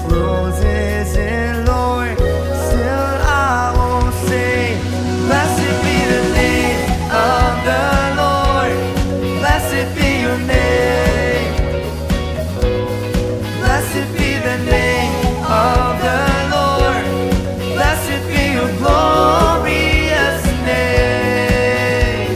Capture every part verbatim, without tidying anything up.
closes in, Lord, still I will sing. Blessed be the name of the Lord. Blessed be your name. Blessed be the name of the Lord. Blessed be your glorious name.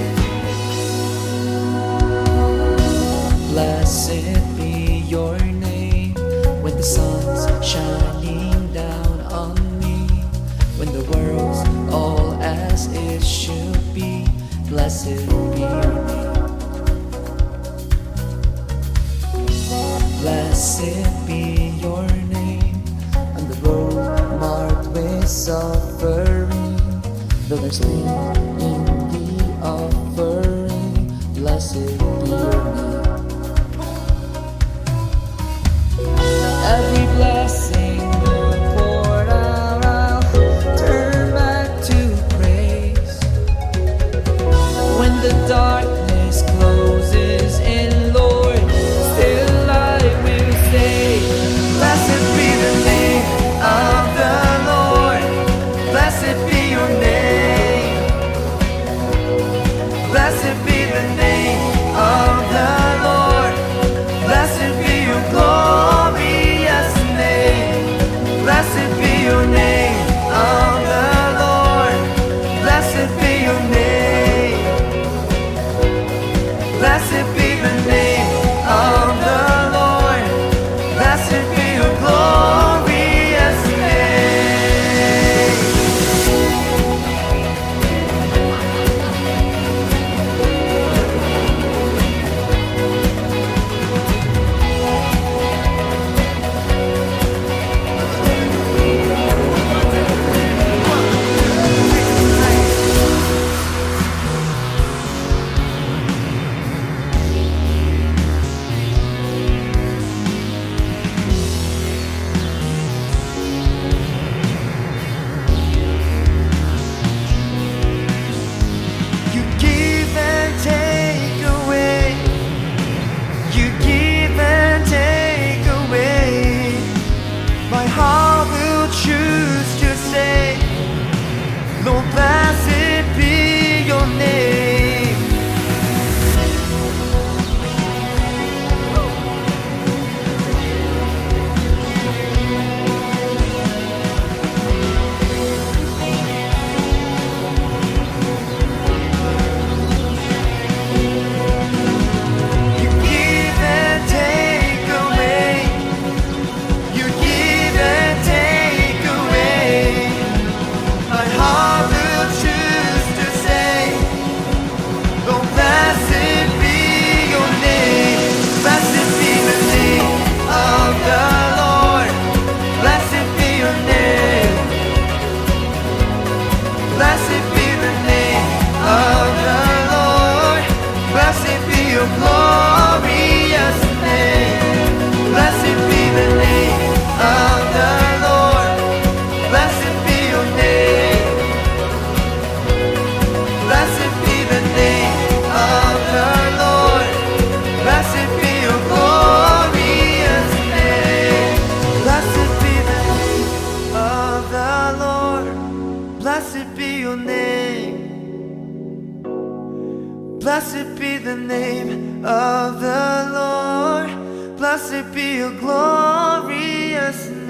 Blessed be your name when the sun's shining down on me, when the world's all as it should be. Blessed be your name. Blessed be your name on the road marked with suffering, though there's pain in the offering. Blessed be your name. Every blessing you poured out, I'll turn back to praise. When the darkness closes in, Lord, still I will say, Blessed be the name of the Lord. Blessed be your name. Blessed be the name of the Lord. Blessed be your glorious name. Blessed be your name of the Lord. Blessed be your name. Blessed be the name of the Lord. Blessed be your glorious name. You give and take away. You give and take away. My heart will choose to say, Lord, blessed be your name. You give and take away. You give and take away. My heart will choose to say, Lord, blessed be your name. Blessed be the name of the Lord. Blessed be your name. Blessed be the name of the Lord. Blessed be your glorious name. Blessed be the name of the Lord. Blessed be your name. Blessed be the name of the Lord. Blessed be your glorious name. Blessed be the name of the Lord. Blessed be your name. Blessed be the name of the Lord. Blessed be your glorious name.